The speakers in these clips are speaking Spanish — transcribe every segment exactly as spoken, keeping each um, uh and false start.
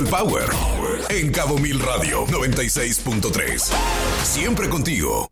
del Power en Cabo Mil Radio noventa y seis punto tres. Siempre contigo.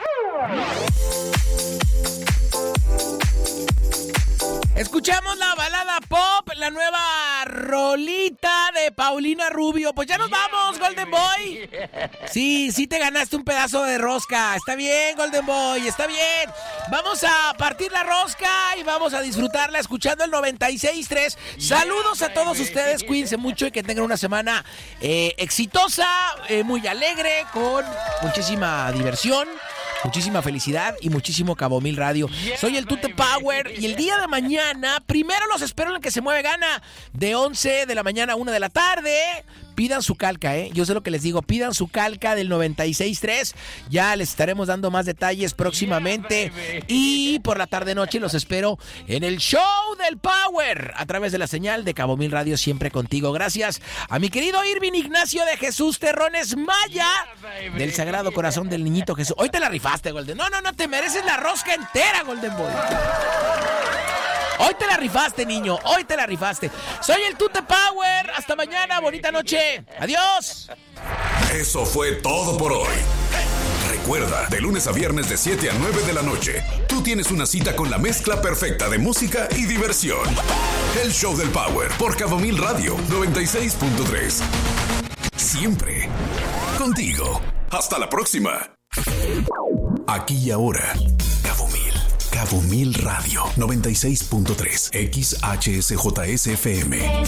Escuchamos la balada pop, la nueva rolita de Paulina Rubio. Pues ya nos vamos, Golden Boy. Sí, sí te ganaste un pedazo de rosca. Está bien, Golden Boy, está bien. Vamos a partir la rosca y vamos a disfrutarla escuchando el noventa y seis punto tres. Saludos a todos ustedes, cuídense mucho y que tengan una semana eh, exitosa, eh, muy alegre, con muchísima diversión, muchísima felicidad y muchísimo Cabo Mil Radio. Soy el Tute Power y el día de mañana, primero los espero en el que se mueve gana, de once de la mañana a una de la tarde. Pidan su calca, ¿eh? Yo sé lo que les digo, pidan su calca del noventa y seis punto tres. Ya les estaremos dando más detalles próximamente. Y por la tarde-noche los espero en el Show del Power a través de la señal de Cabo Mil Radio, siempre contigo. Gracias a mi querido Irving Ignacio de Jesús Terrones Maya, del Sagrado Corazón del Niñito Jesús. Hoy te la rifaste, Golden. No, no, no, te mereces la rosca entera, Golden Boy. Hoy te la rifaste, niño. Hoy te la rifaste. Soy el Tute Power. Hasta mañana. Bonita noche. Adiós. Eso fue todo por hoy. Recuerda, de lunes a viernes de siete a nueve de la noche, tú tienes una cita con la mezcla perfecta de música y diversión. El Show del Power por Cabo Mil Radio noventa y seis punto tres. Siempre contigo. Hasta la próxima. Aquí y ahora. Cabo Mil. Cabo Mil Radio noventa y seis punto tres. X H S J S F M.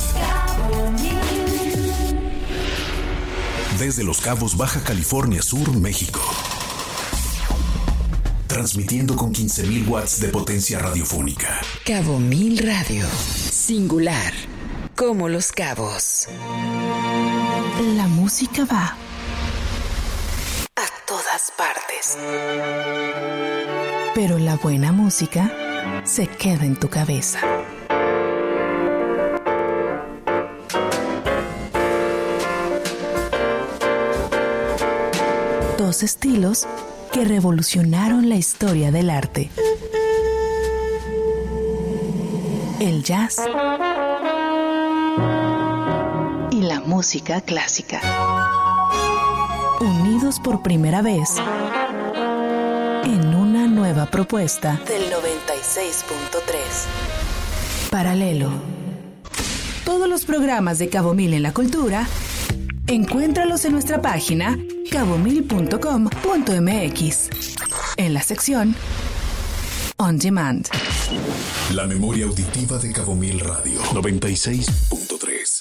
Desde Los Cabos, Baja California Sur, México. Transmitiendo con quince mil watts de potencia radiofónica. Cabo Mil Radio. Singular. Como Los Cabos. La música va a todas partes. Pero la buena música se queda en tu cabeza. Dos estilos que revolucionaron la historia del arte. El jazz y la música clásica. Unidos por primera vez en una nueva propuesta del noventa y seis punto tres. Paralelo. Todos los programas de Cabo Mil en la cultura, encuéntralos en nuestra página cabo mil punto com punto m x, en la sección On Demand. La memoria auditiva de Cabo Mil Radio noventa y seis punto tres.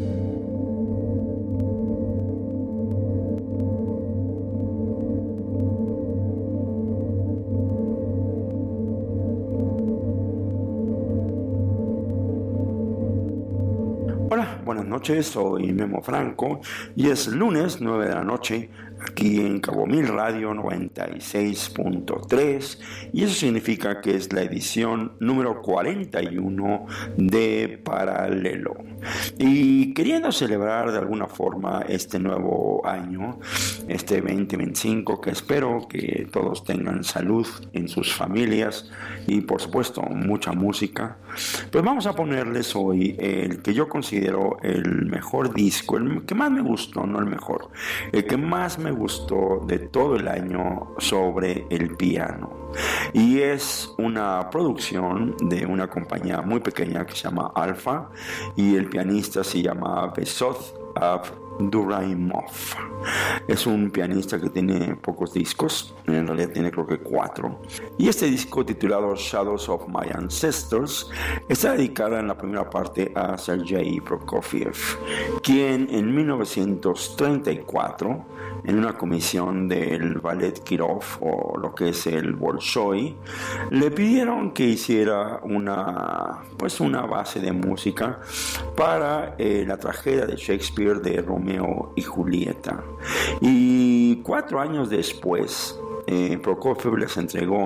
Hola, buenas noches, soy Memo Franco y es lunes nueve de la noche aquí en Cabo Mil Radio noventa y seis punto tres, y eso significa que es la edición número cuarenta y uno de Paralelo. Y queriendo celebrar de alguna forma este nuevo año, este veinte veinticinco, que espero que todos tengan salud en sus familias y por supuesto mucha música, pues vamos a ponerles hoy el que yo considero el mejor disco, el que más me gustó, no el mejor, el que más me gustó de todo el año sobre el piano. Y es una producción de una compañía muy pequeña que se llama Alfa, y el pianista se llama Besot Abduraimov. Es un pianista que tiene pocos discos, en realidad tiene creo que cuatro, y este disco, titulado Shadows of My Ancestors, está dedicado en la primera parte a Sergei Prokofiev, quien en mil novecientos treinta y cuatro, en una comisión del Ballet Kirov, o lo que es el Bolshoi, le pidieron que hiciera una, pues una base de música para eh, la tragedia de Shakespeare de Romeo y Julieta. Y cuatro años después, eh, Prokofiev les entregó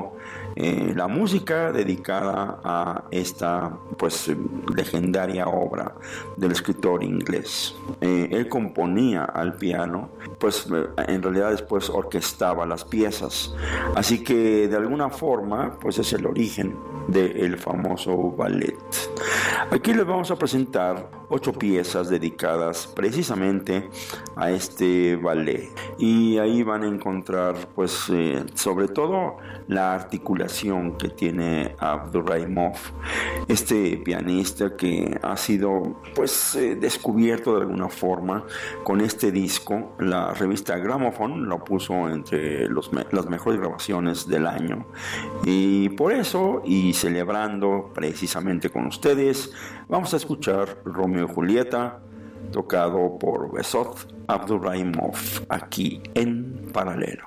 eh, la música dedicada a esta pues legendaria obra del escritor inglés. Eh, él componía al piano, pues en realidad después orquestaba las piezas, así que de alguna forma pues es el origen del famoso ballet. Aquí les vamos a presentar ocho piezas dedicadas precisamente a este ballet, y ahí van a encontrar pues eh, sobre todo la articulación que tiene Abdurrahimov, este pianista que ha sido pues eh, descubierto de alguna forma con este disco. La revista Gramophone lo puso entre los me- las mejores grabaciones del año, y por eso, y celebrando precisamente con ustedes, vamos a escuchar Romeo y Julieta, tocado por Besot Abdurrahimov, aquí en Paralelo.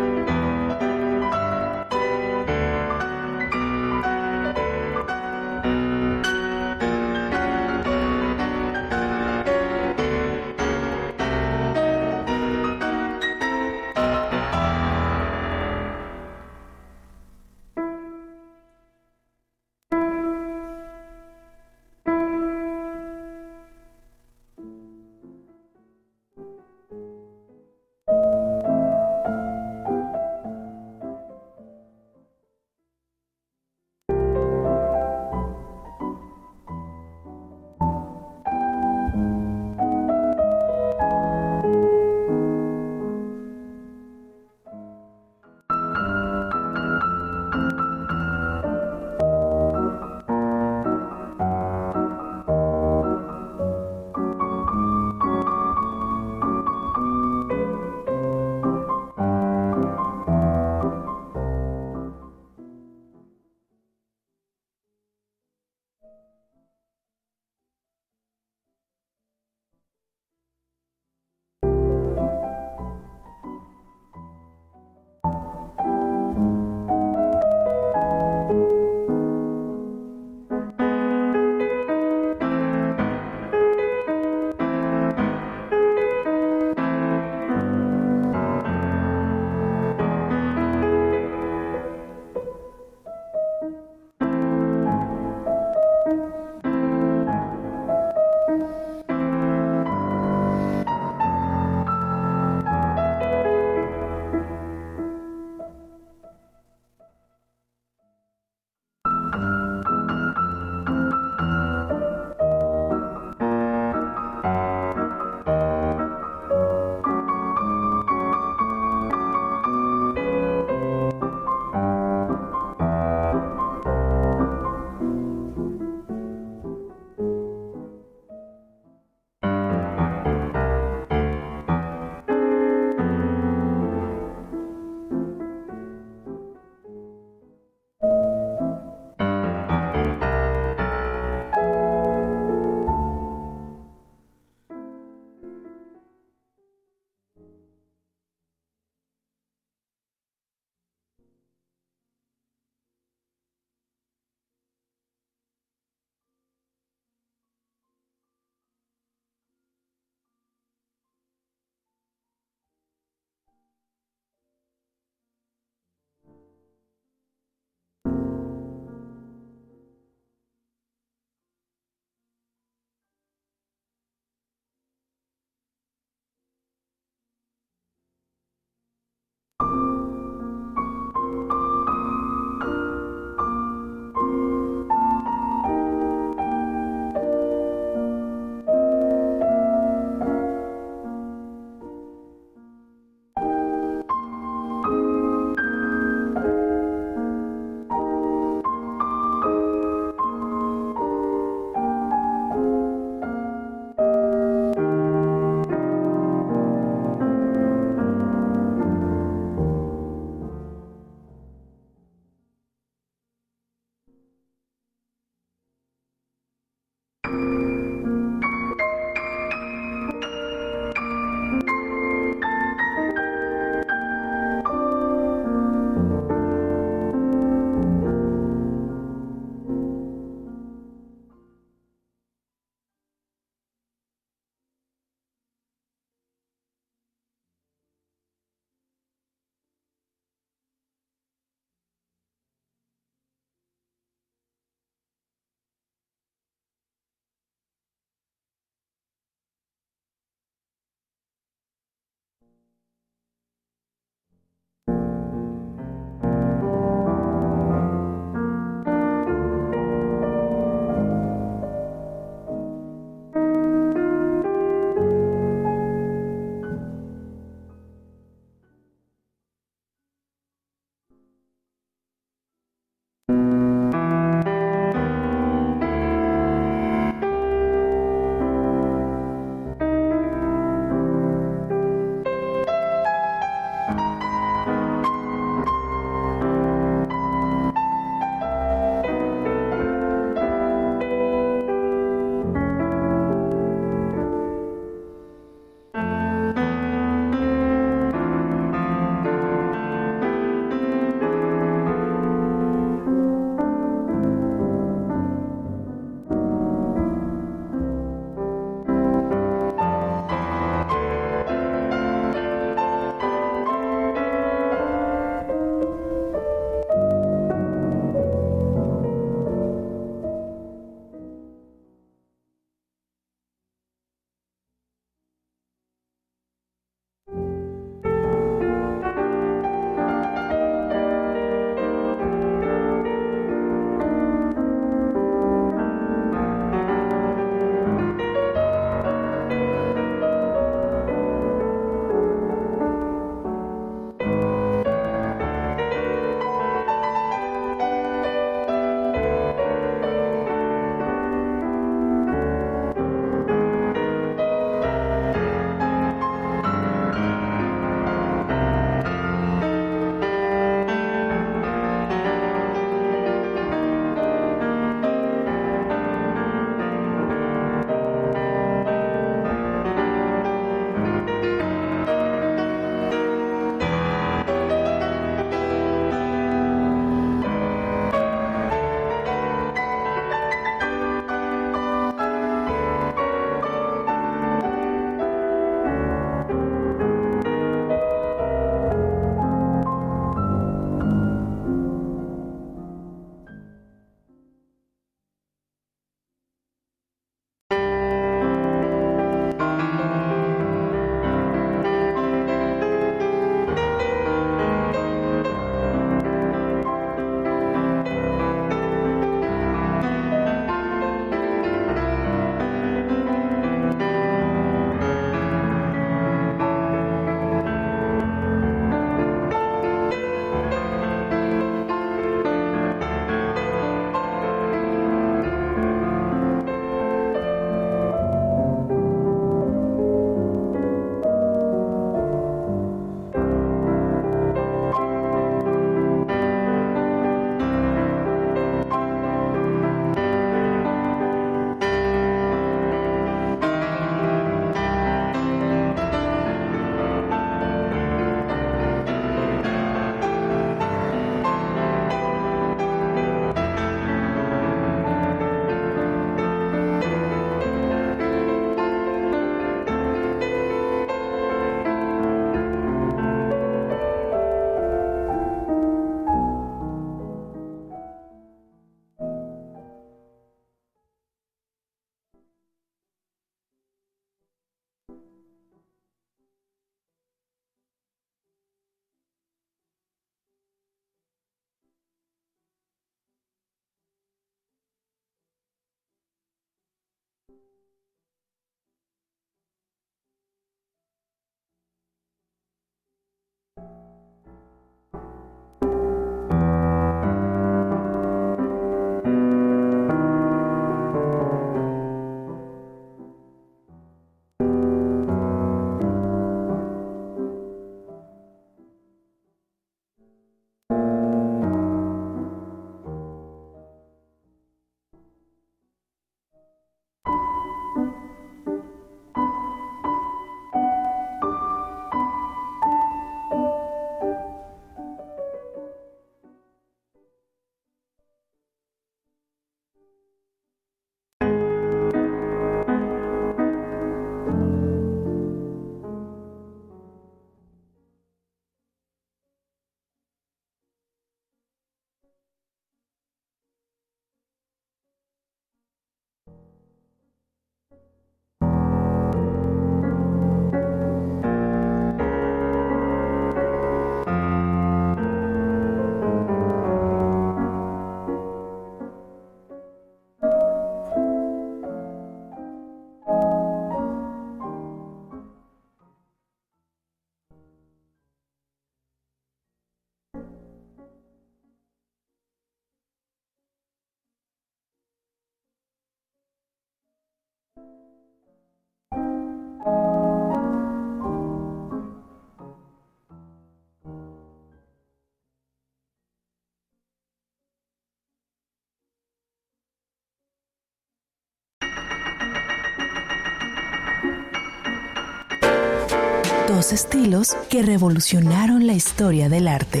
Dos estilos que revolucionaron la historia del arte.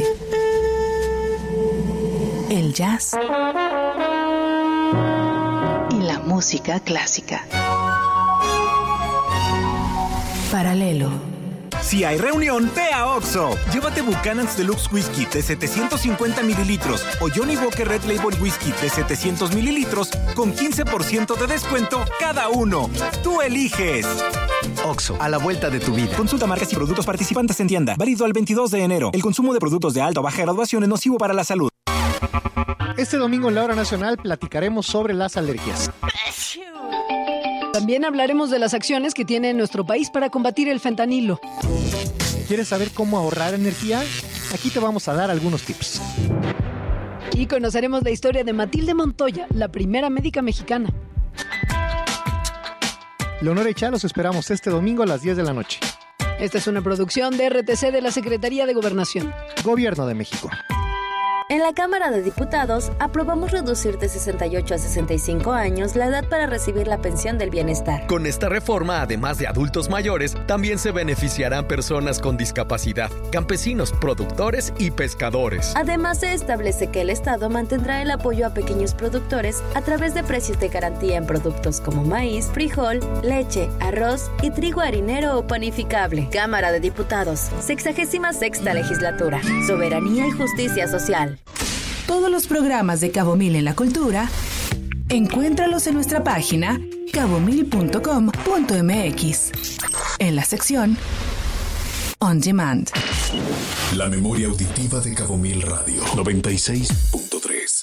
El jazz y la música clásica. Paralelo. Si hay reunión, ve a Oxxo. Llévate Buchanan's Deluxe Whiskey de setecientos cincuenta mililitros o Johnny Walker Red Label Whiskey de setecientos mililitros con quince por ciento de descuento cada uno. Tú eliges. Oxxo, a la vuelta de tu vida. Consulta marcas y productos participantes en tienda. Válido al veintidós de enero. El consumo de productos de alta o baja graduación es nocivo para la salud. Este domingo en la Hora Nacional platicaremos sobre las alergias. También hablaremos de las acciones que tiene nuestro país para combatir el fentanilo. ¿Quieres saber cómo ahorrar energía? Aquí te vamos a dar algunos tips. Y conoceremos la historia de Matilde Montoya, la primera médica mexicana. Leonora y Chá, los esperamos este domingo a las diez de la noche. Esta es una producción de R T C de la Secretaría de Gobernación. Gobierno de México. En la Cámara de Diputados aprobamos reducir de sesenta y ocho a sesenta y cinco años la edad para recibir la pensión del bienestar. Con esta reforma, además de adultos mayores, también se beneficiarán personas con discapacidad, campesinos, productores y pescadores. Además, se establece que el Estado mantendrá el apoyo a pequeños productores a través de precios de garantía en productos como maíz, frijol, leche, arroz y trigo harinero o panificable. Cámara de Diputados, sexagésima sexta legislatura. Soberanía y justicia social. Todos los programas de Cabo Mil en la Cultura, encuéntralos en nuestra página cabo mil punto com punto m x, en la sección On Demand. La memoria auditiva de Cabo Mil Radio noventa y seis punto tres.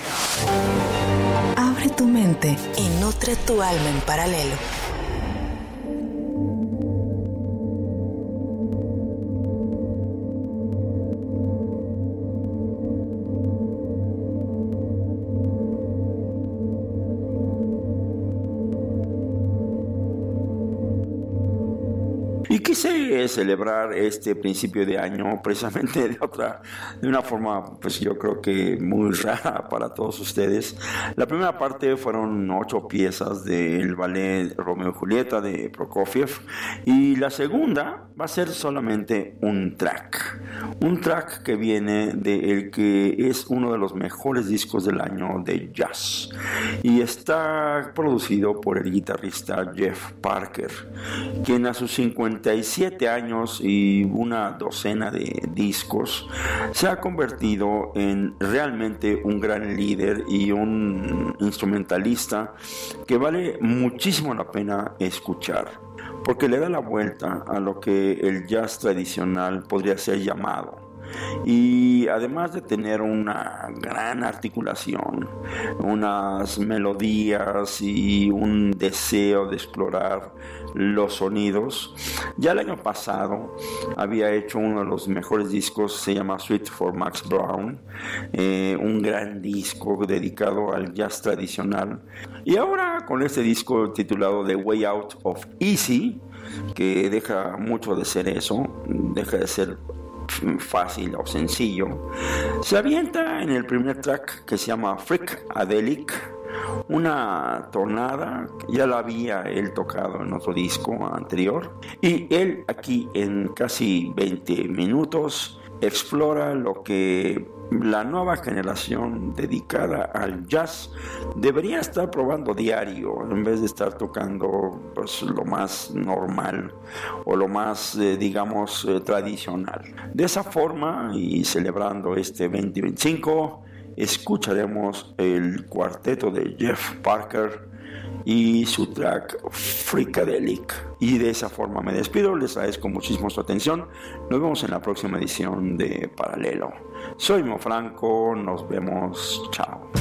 Abre tu mente y nutre tu alma en paralelo. Y quise celebrar este principio de año precisamente de otra, de una forma, pues yo creo que muy rara para todos ustedes. La primera parte fueron ocho piezas del ballet Romeo y Julieta de Prokofiev, y la segunda va a ser solamente un track, un track que viene de el que es uno de los mejores discos del año de jazz, y está producido por el guitarrista Jeff Parker, quien a sus cincuenta y siete años y una docena de discos se ha convertido en realmente un gran líder y un instrumentalista que vale muchísimo la pena escuchar, porque le da la vuelta a lo que el jazz tradicional podría ser llamado. Y además de tener una gran articulación, unas melodías y un deseo de explorar los sonidos, ya el año pasado había hecho uno de los mejores discos, se llama Suite for Max Brown, eh, un gran disco dedicado al jazz tradicional. Y ahora con este disco titulado The Way Out of Easy, que deja mucho de ser eso, deja de ser fácil o sencillo, se avienta en el primer track que se llama Freakadelic, una tonada que ya la había él tocado en otro disco anterior, y él aquí en casi veinte minutos explora lo que la nueva generación dedicada al jazz debería estar probando diario, en vez de estar tocando pues, lo más normal o lo más, eh, digamos, eh, tradicional. De esa forma, y celebrando este veinte veinticinco, escucharemos el cuarteto de Jeff Parker y su track Freakadelic. Y de esa forma me despido, les agradezco muchísimo su atención. Nos vemos en la próxima edición de Paralelo. Soy Mo Franco, nos vemos, chao.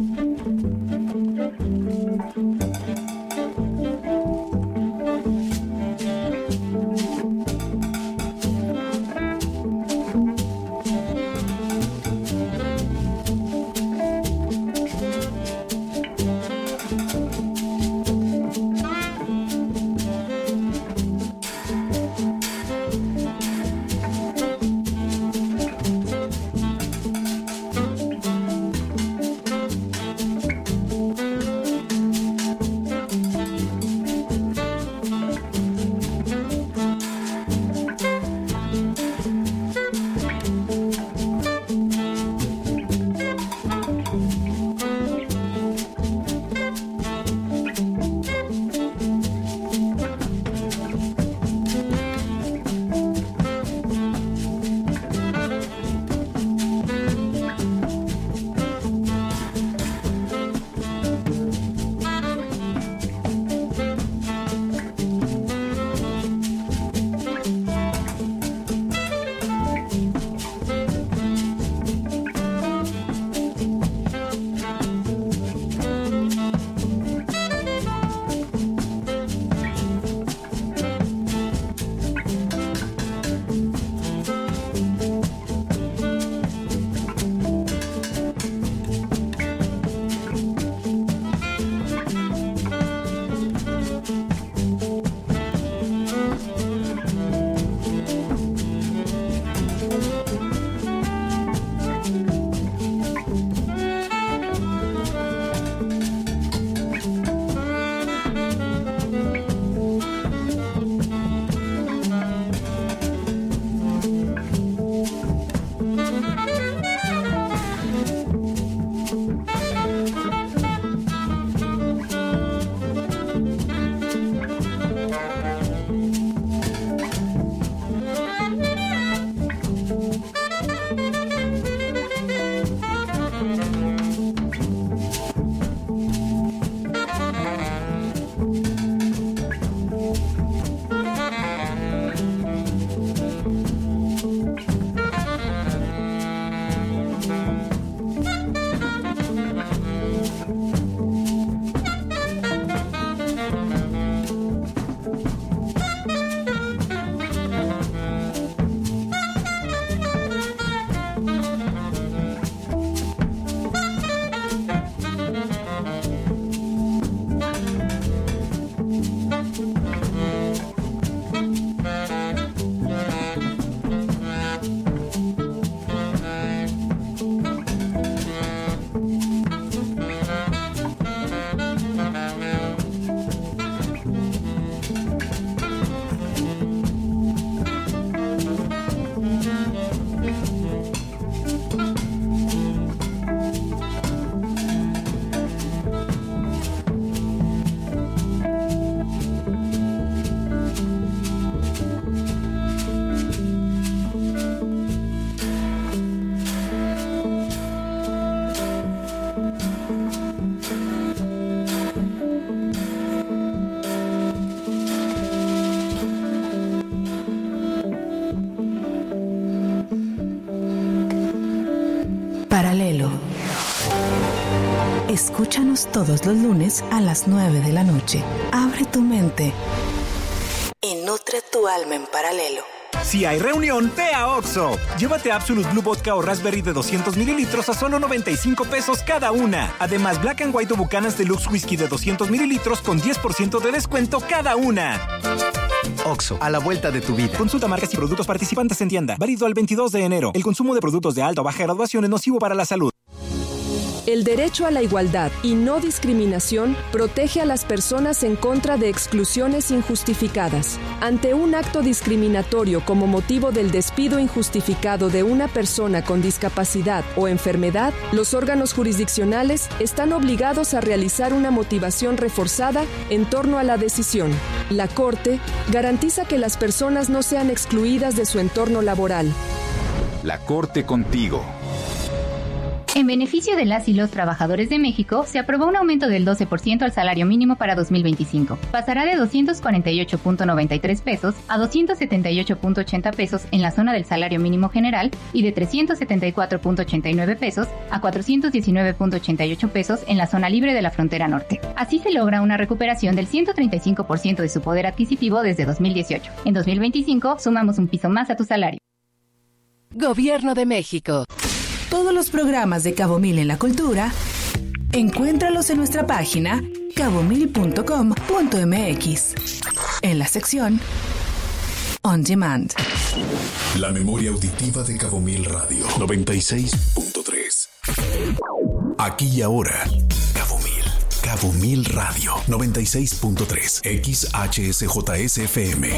Paralelo. Escúchanos todos los lunes a las nueve de la noche. Abre tu mente y nutre tu alma en paralelo. Si hay reunión, ve a Oxxo. Llévate Absolut Blue Vodka o Raspberry de doscientos mililitros a solo noventa y cinco pesos cada una. Además, Black and White o Buchanan's Deluxe Whisky de doscientos mililitros con diez por ciento de descuento cada una. Oxxo, a la vuelta de tu vida. Consulta marcas y productos participantes en tienda. Válido al veintidós de enero. El consumo de productos de alta o baja graduación es nocivo para la salud. El derecho a la igualdad y no discriminación protege a las personas en contra de exclusiones injustificadas. Ante un acto discriminatorio como motivo del despido injustificado de una persona con discapacidad o enfermedad, los órganos jurisdiccionales están obligados a realizar una motivación reforzada en torno a la decisión. La Corte garantiza que las personas no sean excluidas de su entorno laboral. La Corte contigo. En beneficio de las y los trabajadores de México, se aprobó un aumento del doce por ciento al salario mínimo para dos mil veinticinco. Pasará de doscientos cuarenta y ocho punto noventa y tres pesos a doscientos setenta y ocho punto ochenta pesos en la zona del salario mínimo general y de trescientos setenta y cuatro punto ochenta y nueve pesos a cuatrocientos diecinueve punto ochenta y ocho pesos en la zona libre de la frontera norte. Así se logra una recuperación del ciento treinta y cinco por ciento de su poder adquisitivo desde dos mil dieciocho. En dos mil veinticinco sumamos un piso más a tu salario. Gobierno de México. Todos los programas de Cabo Mil en la cultura, encuéntralos en nuestra página cabo mil punto com punto m x. En la sección On Demand. La memoria auditiva de Cabo Mil Radio noventa y seis punto tres. Aquí y ahora, Cabo Mil. Cabo Mil Radio noventa y seis punto tres. X H S J S F M.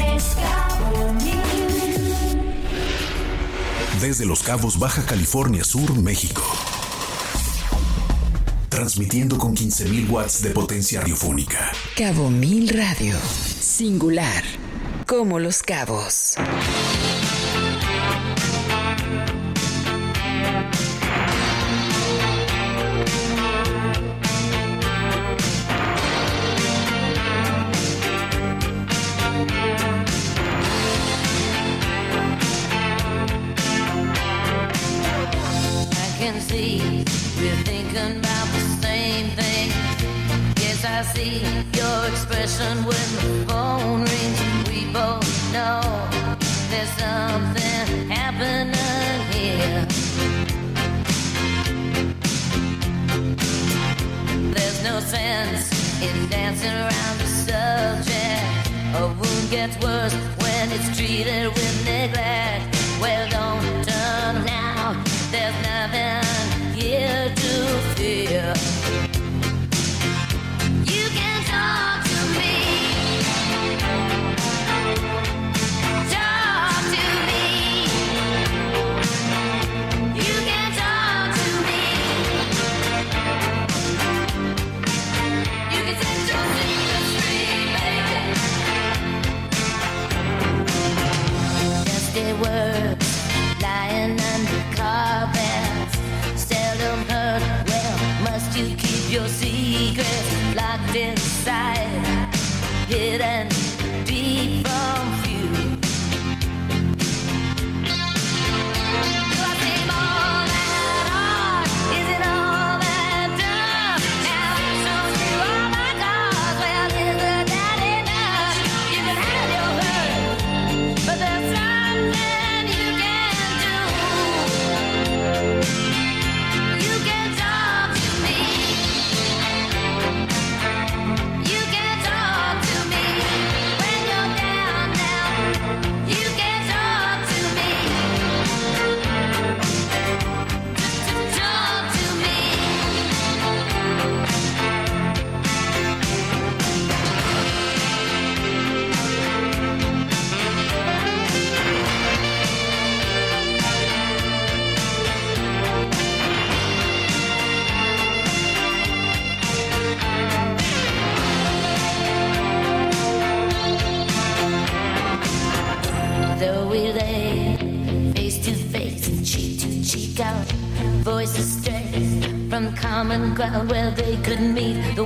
Desde Los Cabos, Baja California Sur, México. Transmitiendo con quince mil watts de potencia radiofónica. Cabo Mil Radio. Singular. Como Los Cabos. See, we're thinking about the same thing. Yes, I see your expression when the phone rings. We both know there's something happening here. There's no sense in dancing around the subject. A wound gets worse when it's treated with neglect. Well, don't turn now. There's nothing here to fear. You can talk to me. Talk to me. You can talk to me. You can set your secrets free, baby. Dusty words lying under carpets, seldom heard. Well, must you keep your secrets locked inside, hidden deep from view? Do I seem all that hard? Is it all that dumb? Now I've shown you all my cards. Well, isn't that enough? You can have your hurt, but there's something you can do. You can talk to me. You can talk to me when you're down now. You can talk to me. Talk to me. Though we lay face to face, cheek to cheek out, voices straight from common ground where they could meet. The